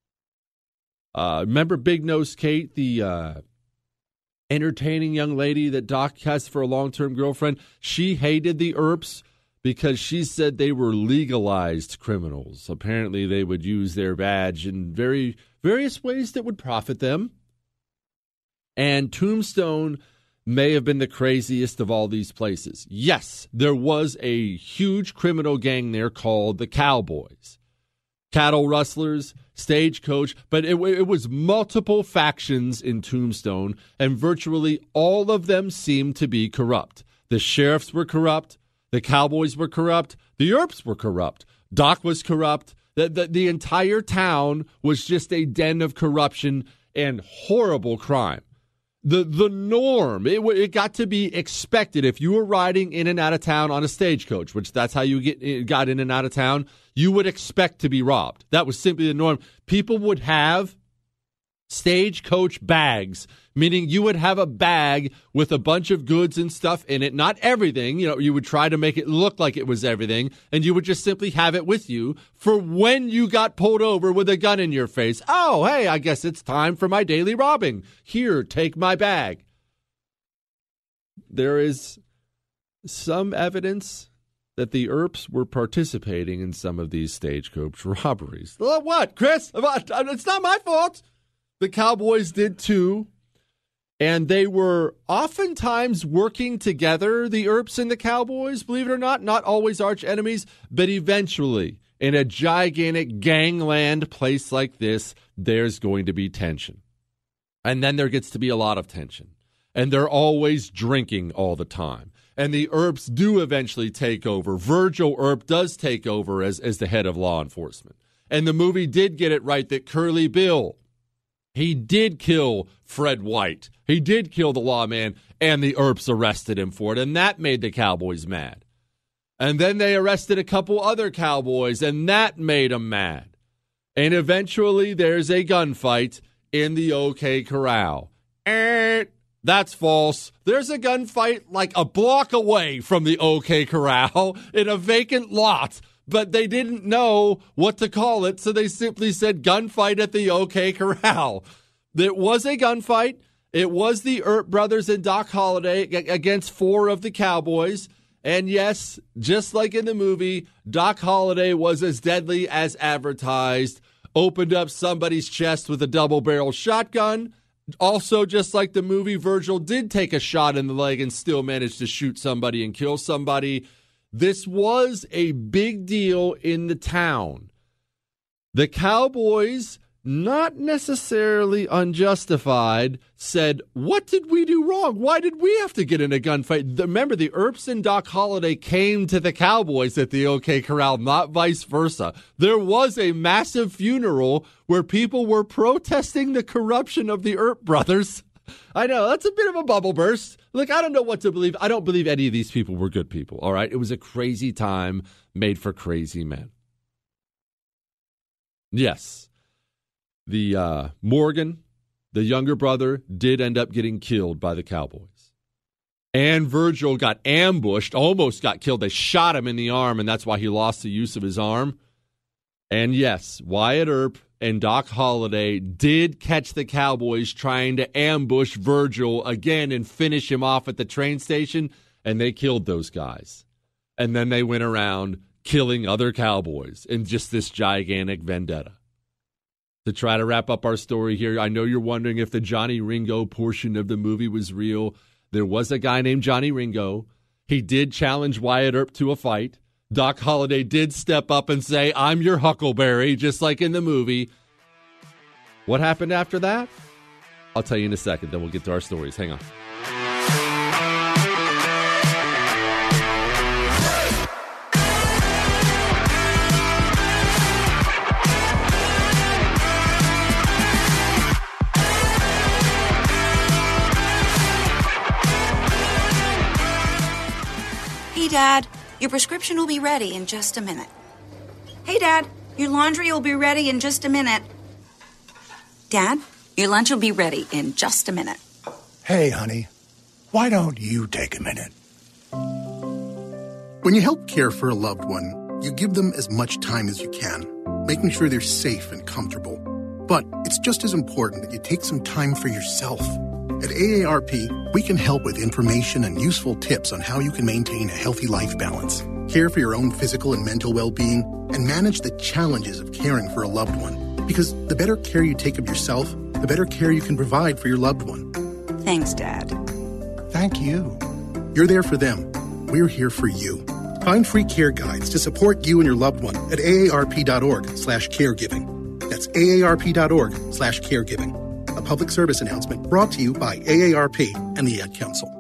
Uh, remember Big Nose Kate, the uh, entertaining young lady that Doc has for a long-term girlfriend? She hated the Earps because she said they were legalized criminals. Apparently they would use their badge in very various ways that would profit them. And Tombstone may have been the craziest of all these places. Yes, there was a huge criminal gang there called the Cowboys. Cattle rustlers, stagecoach, but it, it was multiple factions in Tombstone, and virtually all of them seemed to be corrupt. The sheriffs were corrupt. The Cowboys were corrupt. The Earps were corrupt. Doc was corrupt. The, the, the entire town was just a den of corruption and horrible crime. The the norm, it, it got to be expected. If you were riding in and out of town on a stagecoach, which that's how you get got in and out of town, you would expect to be robbed. That was simply the norm. People would have stagecoach bags, meaning you would have a bag with a bunch of goods and stuff in it. Not everything. You know, you would try to make it look like it was everything, and you would just simply have it with you for when you got pulled over with a gun in your face. Oh, hey, I guess it's time for my daily robbing. Here, take my bag. there is some evidence that the Earps were participating in some of these stagecoach robberies. What, Chris? It's not my fault. The Cowboys did too. And they were oftentimes working together, the Earps and the Cowboys, believe it or not, not always arch enemies, but eventually, in a gigantic gangland place like this, there's going to be tension. And then there gets to be a lot of tension. And they're always drinking all the time. And the Earps do eventually take over. Virgil Earp does take over as, as the head of law enforcement. And the movie did get it right that Curly Bill, he did kill Fred White. He did kill the lawman, and the Earps arrested him for it. And that made the Cowboys mad. And then they arrested a couple other cowboys, and that made them mad. And eventually there's a gunfight in the OK Corral. And that's false. There's a gunfight like a block away from the OK Corral in a vacant lot, but they didn't know what to call it, so they simply said gunfight at the OK Corral. It was a gunfight. It was the Earp brothers and Doc Holliday against four of the Cowboys. And yes, just like in the movie, Doc Holliday was as deadly as advertised, opened up somebody's chest with a double-barrel shotgun. Also, just like the movie, Virgil did take a shot in the leg and still managed to shoot somebody and kill somebody. This was a big deal in the town. The Cowboys, not necessarily unjustified, said, what did we do wrong? Why did we have to get in a gunfight? Remember, the Earps and Doc Holliday came to the Cowboys at the OK Corral, not vice versa. There was a massive funeral where people were protesting the corruption of the Earp brothers. I know, that's a bit of a bubble burst. Look, I don't know what to believe. I don't believe any of these people were good people, all right? It was a crazy time made for crazy men. Yes. The uh, Morgan, the younger brother, did end up getting killed by the Cowboys. And Virgil got ambushed, almost got killed. They shot him in the arm, and that's why he lost the use of his arm. And yes, Wyatt Earp and Doc Holliday did catch the Cowboys trying to ambush Virgil again and finish him off at the train station, and they killed those guys. And then they went around killing other Cowboys in just this gigantic vendetta. To try to wrap up our story here, I know you're wondering if the Johnny Ringo portion of the movie was real. There was a guy named Johnny Ringo. He did challenge Wyatt Earp to a fight. Doc Holliday did step up and say, I'm your Huckleberry, just like in the movie. What happened after that? I'll tell you in a second, then we'll get to our stories. Hang on. Hey, Dad, your prescription will be ready in just a minute. Hey, Dad, your laundry will be ready in just a minute. Dad, your lunch will be ready in just a minute. Hey, honey, why don't you take a minute? When you help care for a loved one, you give them as much time as you can, making sure they're safe and comfortable. But it's just as important that you take some time for yourself. At A A R P, we can help with information and useful tips on how you can maintain a healthy life balance, care for your own physical and mental well-being, and manage the challenges of caring for a loved one. Because the better care you take of yourself, the better care you can provide for your loved one. Thanks, Dad. Thank you. You're there for them. We're here for you. Find free care guides to support you and your loved one at aarp.org slash caregiving. That's aarp.org slash caregiving. A public service announcement brought to you by A A R P and the Ad Council.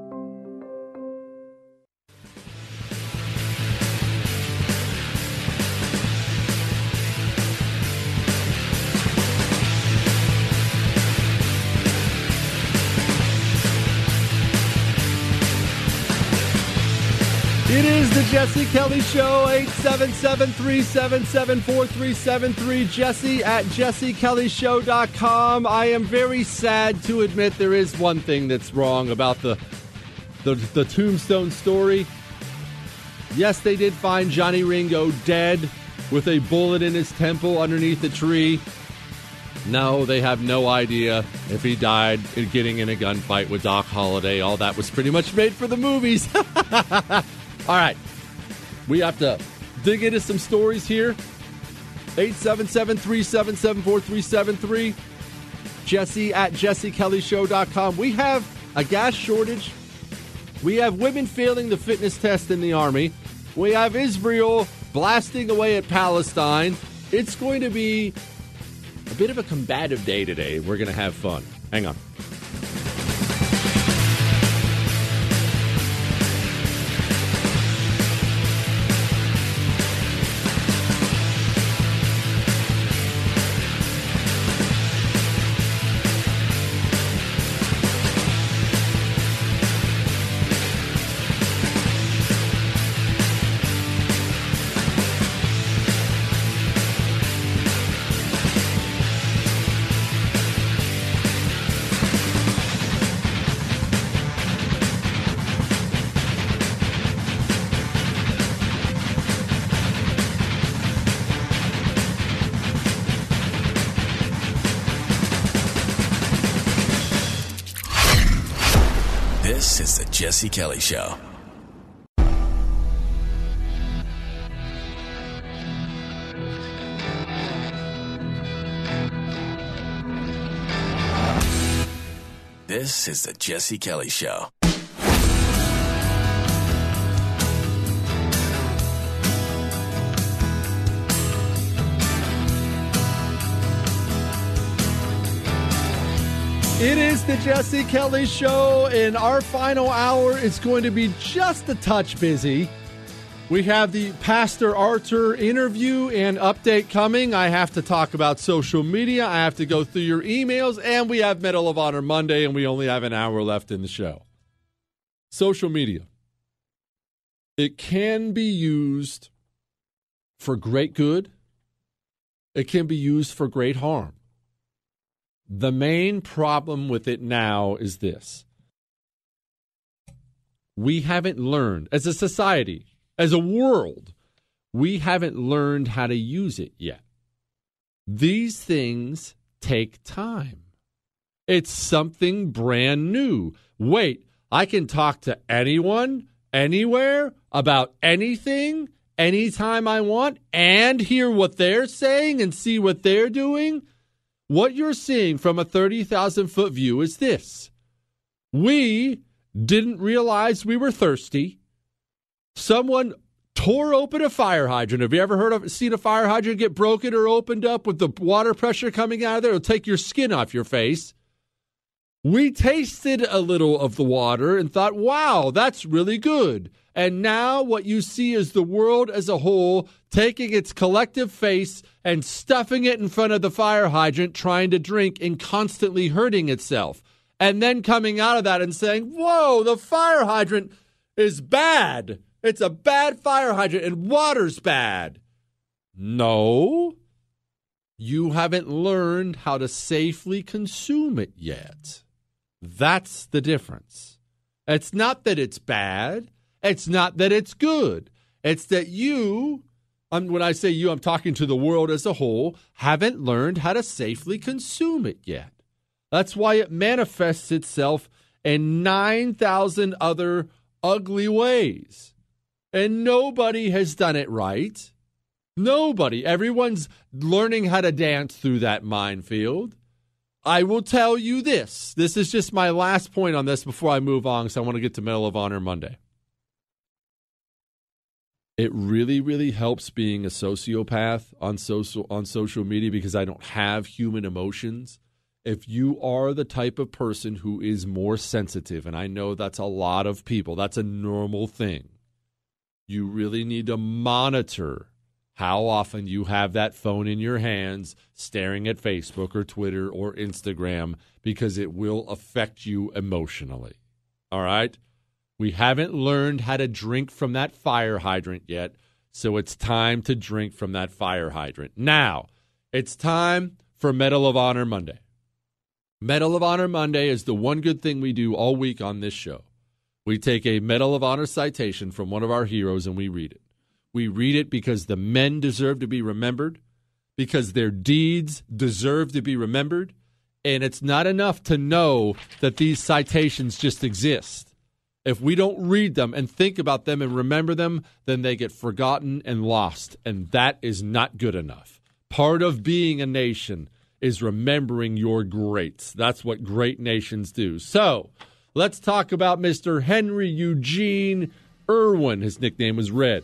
It is the Jesse Kelly Show, eight seven seven, three seven seven, four three seven three, Jesse at jesse kelly show dot com. I am very sad to admit there is one thing that's wrong about the, the, the Tombstone story. Yes, they did find Johnny Ringo dead with a bullet in his temple underneath a tree. No, they have no idea if he died in getting in a gunfight with Doc Holliday. All that was pretty much made for the movies. All right. We have to dig into some stories here. eight seven seven, three seven seven, four three seven three. Jesse at jesse kelly show dot com. We have a gas shortage. We have women failing the fitness test in the Army. We have Israel blasting away at Palestine. It's going to be a bit of a combative day today. We're going to have fun. Hang on. This is the Jesse Kelly Show. This is the Jesse Kelly Show. It is the Jesse Kelly Show, and our final hour is going to be just a touch busy. We have the Pastor Arthur interview and update coming. I have to talk about social media. I have to go through your emails, and we have Medal of Honor Monday, and we only have an hour left in the show. Social media. It can be used for great good. It can be used for great harm. The main problem with it now is this. We haven't learned, as a society, as a world, we haven't learned how to use it yet. These things take time. It's something brand new. Wait, I can talk to anyone, anywhere, about anything, anytime I want, and hear what they're saying and see what they're doing? What you're seeing from a thirty thousand foot view is this. We didn't realize we were thirsty. Someone tore open a fire hydrant. Have you ever heard of seen a fire hydrant get broken or opened up with the water pressure coming out of there? It'll take your skin off your face. We tasted a little of the water and thought, wow, that's really good. And now what you see is the world as a whole taking its collective face and stuffing it in front of the fire hydrant, trying to drink and constantly hurting itself. And then coming out of that and saying, whoa, the fire hydrant is bad. It's a bad fire hydrant and water's bad. No, you haven't learned how to safely consume it yet. That's the difference. It's not that it's bad. It's not that it's good. It's that you, um, when I say you, I'm talking to the world as a whole, haven't learned how to safely consume it yet. That's why it manifests itself in nine thousand other ugly ways. And nobody has done it right. Nobody. Everyone's learning how to dance through that minefield. I will tell you this. This is just my last point on this before I move on, because I want to get to Medal of Honor Monday. It really, really helps being a sociopath on social on social media because I don't have human emotions. If you are the type of person who is more sensitive, and I know that's a lot of people, that's a normal thing, you really need to monitor how often you have that phone in your hands staring at Facebook or Twitter or Instagram, because it will affect you emotionally. All right? We haven't learned how to drink from that fire hydrant yet, so it's time to drink from that fire hydrant. Now, it's time for Medal of Honor Monday. Medal of Honor Monday is the one good thing we do all week on this show. We take a Medal of Honor citation from one of our heroes and we read it. We read it because the men deserve to be remembered, because their deeds deserve to be remembered. And it's not enough to know that these citations just exist. If we don't read them and think about them and remember them, then they get forgotten and lost. And that is not good enough. Part of being a nation is remembering your greats. That's what great nations do. So let's talk about Mister Henry Eugene Irwin. His nickname was Red.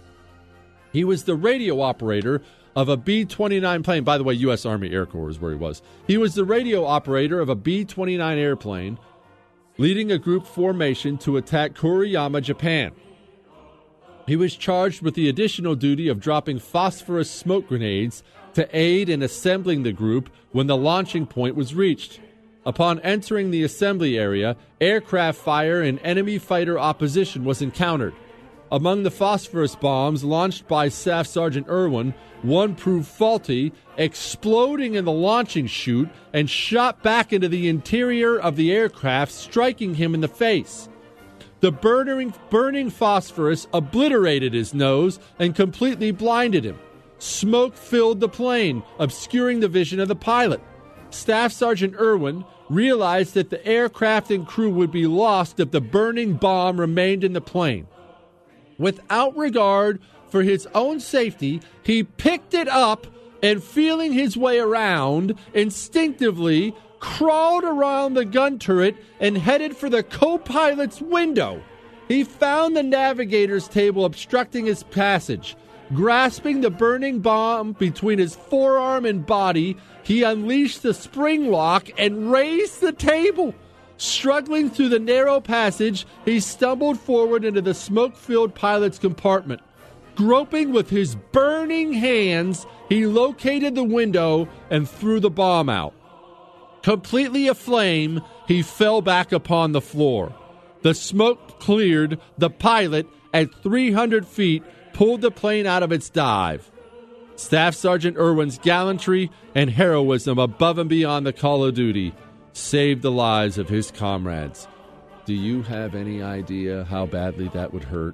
He was the radio operator of a B twenty-nine plane. By the way, U S Army Air Corps is where he was. He was the radio operator of a B twenty-nine airplane, leading a group formation to attack Kuriyama, Japan. He was charged with the additional duty of dropping phosphorus smoke grenades to aid in assembling the group when the launching point was reached. Upon entering the assembly area, aircraft fire and enemy fighter opposition was encountered. Among the phosphorus bombs launched by Staff Sergeant Irwin, one proved faulty, exploding in the launching chute and shot back into the interior of the aircraft, striking him in the face. The burning, burning phosphorus obliterated his nose and completely blinded him. Smoke filled the plane, obscuring the vision of the pilot. Staff Sergeant Irwin realized that the aircraft and crew would be lost if the burning bomb remained in the plane. Without regard for his own safety, he picked it up and, feeling his way around, instinctively crawled around the gun turret and headed for the co-pilot's window. He found the navigator's table obstructing his passage. Grasping the burning bomb between his forearm and body, he unleashed the spring lock and raised the table. Struggling through the narrow passage, he stumbled forward into the smoke-filled pilot's compartment. Groping with his burning hands, he located the window and threw the bomb out. Completely aflame, he fell back upon the floor. The smoke cleared. The pilot, at three hundred feet, pulled the plane out of its dive. Staff Sergeant Irwin's gallantry and heroism above and beyond the call of duty saved the lives of his comrades. Do you have any idea how badly that would hurt?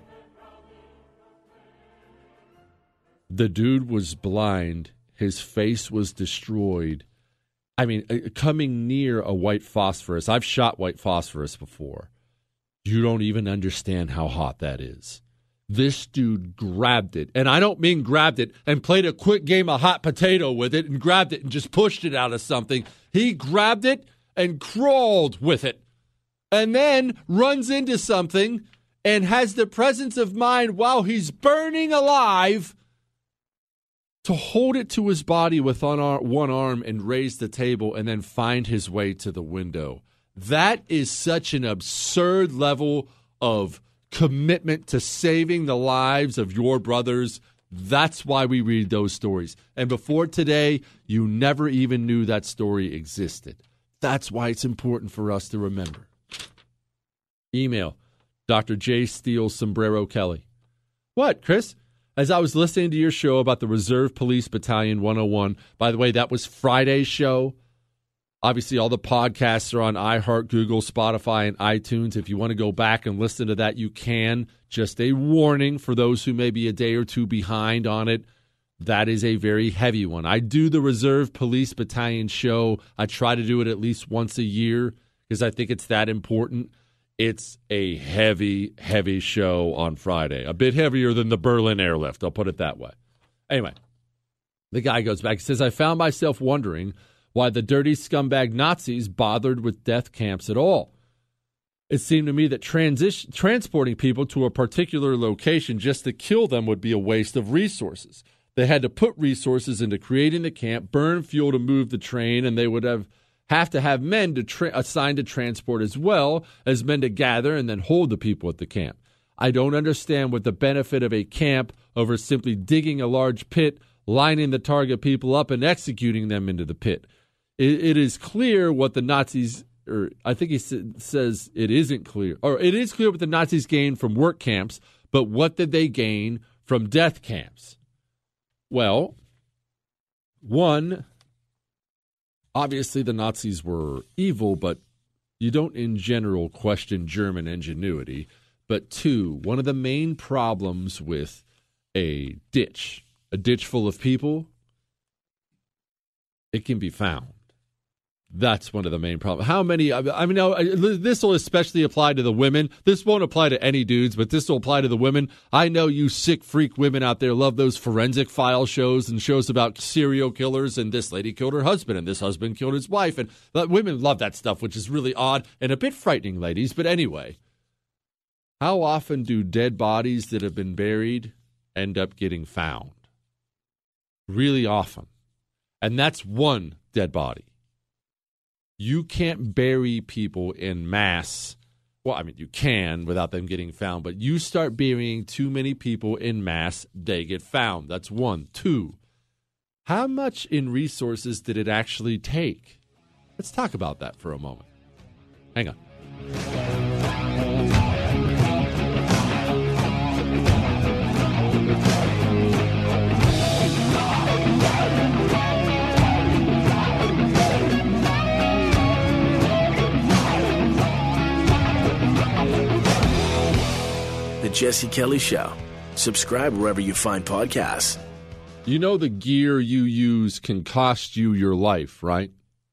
The dude was blind. His face was destroyed. I mean, coming near a white phosphorus. I've shot white phosphorus before. You don't even understand how hot that is. This dude grabbed it, and I don't mean grabbed it and played a quick game of hot potato with it and grabbed it and just pushed it out of something. He grabbed it and crawled with it, and then runs into something and has the presence of mind while he's burning alive to hold it to his body with one arm and raise the table and then find his way to the window. That is such an absurd level of commitment to saving the lives of your brothers. That's why we read those stories. And before today, you never even knew that story existed. That's why it's important for us to remember. Email, Doctor J. Steele Sombrero Kelly. What, Chris? As I was listening to your show about the Reserve Police Battalion one oh one, by the way, that was Friday's show. Obviously, all the podcasts are on iHeart, Google, Spotify, and iTunes. If you want to go back and listen to that, you can. Just a warning for those who may be a day or two behind on it. That is a very heavy one. I do the Reserve Police Battalion show. I try to do it at least once a year because I think it's that important. It's a heavy, heavy show on Friday. A bit heavier than the Berlin airlift. I'll put it that way. Anyway, the guy goes back. He says, I found myself wondering why the dirty scumbag Nazis bothered with death camps at all. It seemed to me that transition, transporting people to a particular location just to kill them would be a waste of resources. They had to put resources into creating the camp, burn fuel to move the train, and they would have, have to have men to tra- assigned to transport as well as men to gather and then hold the people at the camp. I don't understand what the benefit of a camp over simply digging a large pit, lining the target people up, and executing them into the pit. It, it is clear what the Nazis, or I think he sa- says it isn't clear, or it is clear what the Nazis gained from work camps, but what did they gain from death camps? Well, one, obviously the Nazis were evil, but you don't in general question German ingenuity. But two, one of the main problems with a ditch, a ditch full of people, it can be found. That's one of the main problems. How many, I mean, this will especially apply to the women. This won't apply to any dudes, but this will apply to the women. I know you sick freak women out there love those forensic file shows and shows about serial killers, and this lady killed her husband and this husband killed his wife. And women love that stuff, which is really odd and a bit frightening, ladies. But anyway, how often do dead bodies that have been buried end up getting found? Really often. And that's one dead body. You can't bury people in mass. Well, I mean, you can without them getting found, but you start burying too many people in mass, they get found. That's one. Two, how much in resources did it actually take? Let's talk about that for a moment. Hang on. The Jesse Kelly Show. Subscribe wherever you find podcasts. You know the gear you use can cost you your life, right?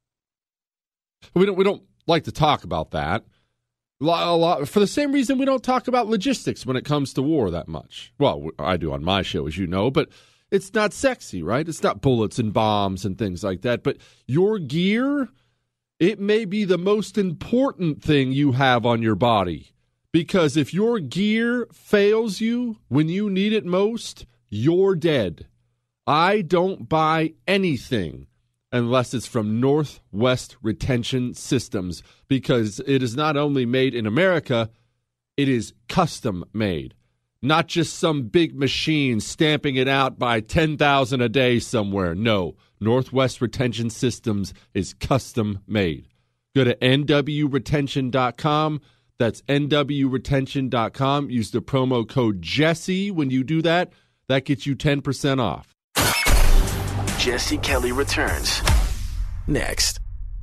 We don't we don't like to talk about that. A lot, a lot, for the same reason we don't talk about logistics when it comes to war that much. Well, I do on my show, as you know, but it's not sexy, right? It's not bullets and bombs and things like that. But your gear, it may be the most important thing you have on your body. Because if your gear fails you when you need it most, you're dead. I don't buy anything unless it's from Northwest Retention Systems, because it is not only made in America, it is custom made. Not just some big machine stamping it out by ten thousand a day somewhere. No, Northwest Retention Systems is custom made. Go to N W retention dot com. That's N W retention dot com. Use the promo code Jesse when you do that. That gets you ten percent off. Jesse Kelly returns next.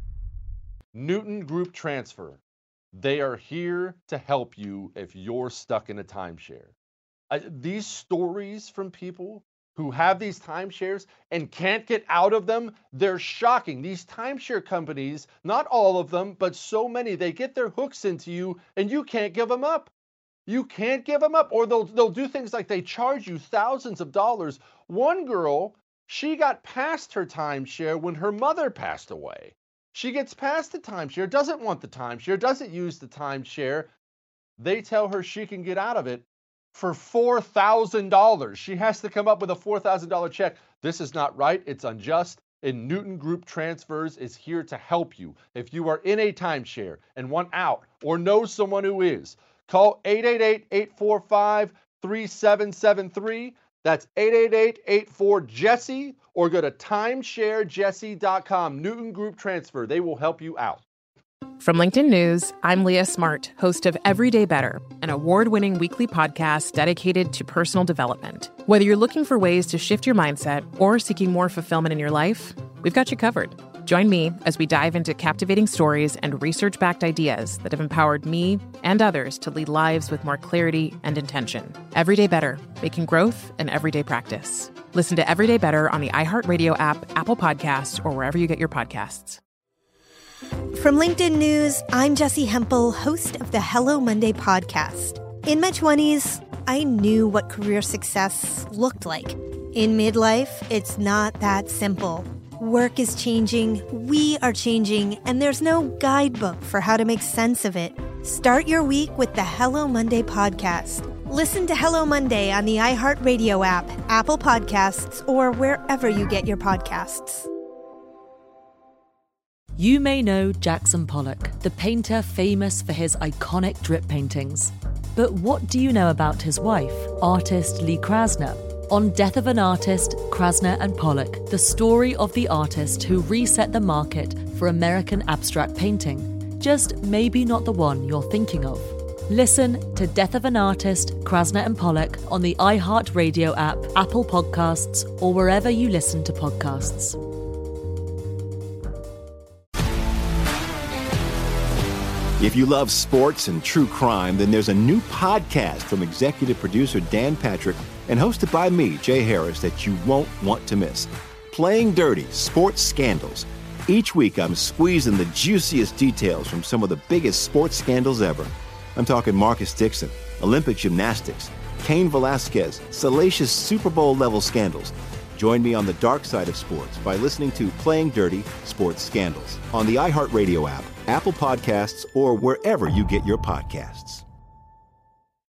Newton Group Transfer. They are here to help you if you're stuck in a timeshare. I, these stories from people who have these timeshares and can't get out of them, they're shocking. These timeshare companies, not all of them, but so many, they get their hooks into you and you can't give them up. You can't give them up. Or they'll, they'll do things like they charge you thousands of dollars. One girl, she got past her timeshare when her mother passed away. She gets past the timeshare, doesn't want the timeshare, doesn't use the timeshare. They tell her she can get out of it for four thousand dollars. She has to come up with a four thousand dollars check. This is not right. It's unjust. And Newton Group Transfers is here to help you. If you are in a timeshare and want out or know someone who is, call eight eight eight, eight four five, three seven seven three. That's eight eight eight, eight four, Jesse, or go to timeshare jesse dot com. Newton Group Transfer. They will help you out. From LinkedIn News, I'm Leah Smart, host of Everyday Better, an award-winning weekly podcast dedicated to personal development. Whether you're looking for ways to shift your mindset or seeking more fulfillment in your life, we've got you covered. Join me as we dive into captivating stories and research-backed ideas that have empowered me and others to lead lives with more clarity and intention. Everyday Better, making growth an everyday practice. Listen to Everyday Better on the iHeartRadio app, Apple Podcasts, or wherever you get your podcasts. From LinkedIn News, I'm Jessi Hempel, host of the Hello Monday podcast. In my twenties, I knew what career success looked like. In midlife, it's not that simple. Work is changing, we are changing, and there's no guidebook for how to make sense of it. Start your week with the Hello Monday podcast. Listen to Hello Monday on the iHeartRadio app, Apple Podcasts, or wherever you get your podcasts. You may know Jackson Pollock, the painter famous for his iconic drip paintings. But what do you know about his wife, artist Lee Krasner? On Death of an Artist, Krasner and Pollock, the story of the artist who reset the market for American abstract painting. Just maybe not the one you're thinking of. Listen to Death of an Artist, Krasner and Pollock on the iHeartRadio app, Apple Podcasts, or wherever you listen to podcasts. If you love sports and true crime, then there's a new podcast from executive producer Dan Patrick and hosted by me, Jay Harris, that you won't want to miss. Playing Dirty: Sports Scandals. Each week, I'm squeezing the juiciest details from some of the biggest sports scandals ever. I'm talking Marcus Dixon, Olympic gymnastics, Cain Velasquez, salacious Super Bowl-level scandals. Join me on the dark side of sports by listening to Playing Dirty: Sports Scandals on the iHeartRadio app, Apple Podcasts, or wherever you get your podcasts.